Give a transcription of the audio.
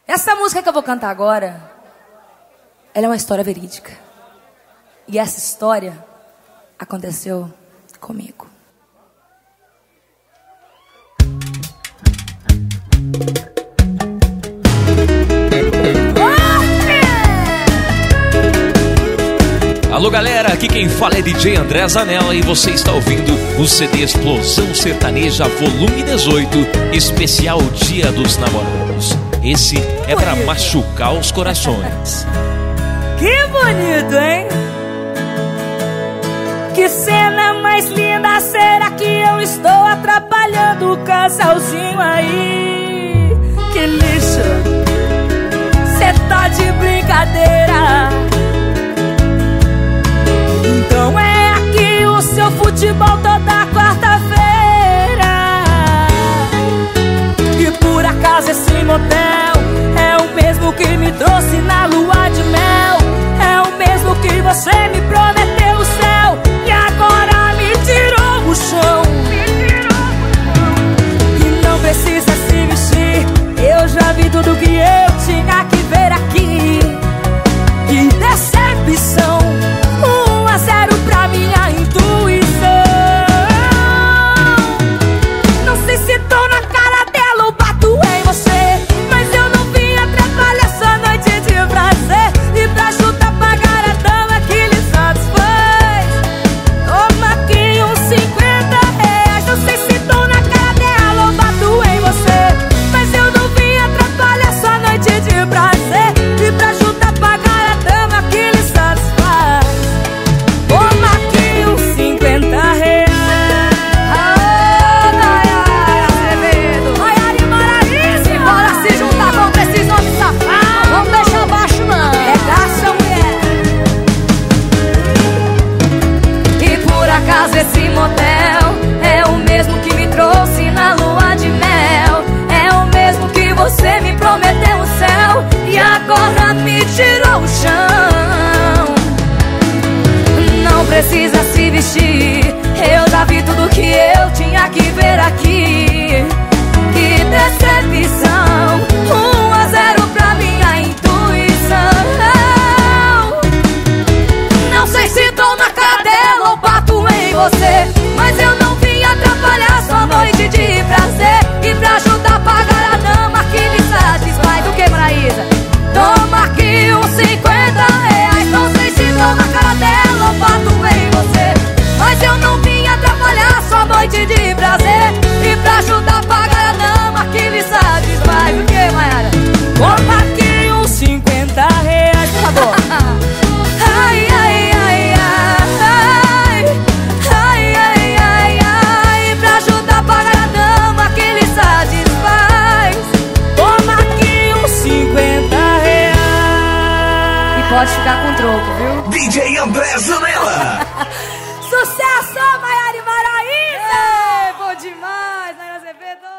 Essa música que eu vou cantar agora, ela é uma história verídica. E essa história aconteceu comigo. Alô galera, aqui quem fala é DJ André Zanella e você está ouvindo o CD Explosão Sertaneja Volume 18, especial Dia dos Namorados. Esse é pra machucar os corações. Que bonito, hein? Que cena mais linda, será que eu estou atrapalhando o casalzinho aí? Que lixo, cê tá de brincadeira. Então é aqui o seu futebol toda quarta-feira. E por acaso esse motel é o mesmo que me trouxe na lua de mel. É o mesmo que você me prometeu o céu e agora me tirou o chão. E não precisa se vestir, eu já vi tudo que eu tinha que ver aqui. Que decepção, 1-0 pra minha intuição. Não sei se tô na cara dela ou bato em você, mas eu não vim atrapalhar sua noite de prazer. E pra ajudar a pagar a dama que lhe satisfaz, toma aqui uns 50 reais. Não sei se tô na cara dela ou bato em você, mas eu não vim atrapalhar sua noite de prazer. E pra ajudar a pagar a dama que lhe satisfaz, toma aqui uns 50 reais. Maiara e Maraísa, bora se juntar contra esses homens safados. Vamos deixar baixo não, regaça mulher. E por acaso esse motel é o mesmo que me trouxe na lua de mel. É o mesmo que você me prometeu o céu e agora me tirou o chão. Não precisa se vestir, eu já vi tudo que eu tinha que ver aqui. Que decepção, 1-0 pra minha intuição. Não sei se tô na cara dela ou bato em você, mas eu não vim atrapalhar sua noite de prazer. E pra ajudar a pagar a dama que lhe satisfaz, o que, Maraísa? Toma aqui uns 50 reais. Não sei se tô na cara dela ou bato em você, mas eu não vim atrapalhar sua noite de prazer. E pra ajudar a pagar a dama que lhe satisfaz, o que, Maiara? Toma aqui uns 50 reais, por favor. Ai, ai, ai, ai, ai, ai, ai, ai. Pra ajudar a pagar a dama que lhe satisfaz, toma aqui uns 50 reais. E pode ficar com troco, viu? DJ André Zanella. Sucesso, Maiara e Maraísa! Bom demais, Nayara Azevedo.